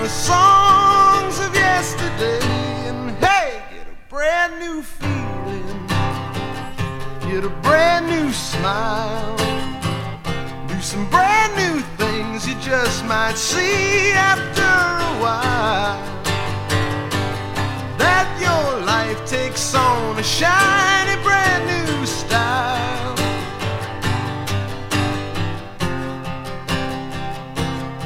the songs of yesterday, and hey, get a brand new feeling, get a brand new smile, do some brand new things you just might see after a while, that your life takes on a shine.